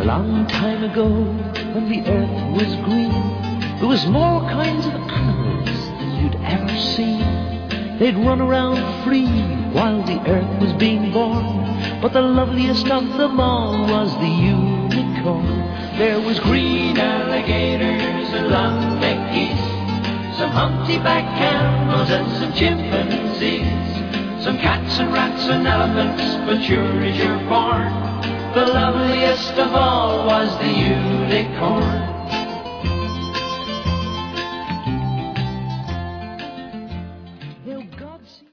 A long time ago, when the earth was green, there was more kinds of animals than you'd ever seen. They'd run around free while the earth was being born, but the loveliest of them all was the unicorn. There was green alligators and long-necked geese, some humpty-back camels and some chimpanzees, some cats and rats and elephants, but sure as you're born, the loveliest of all was the unicorn.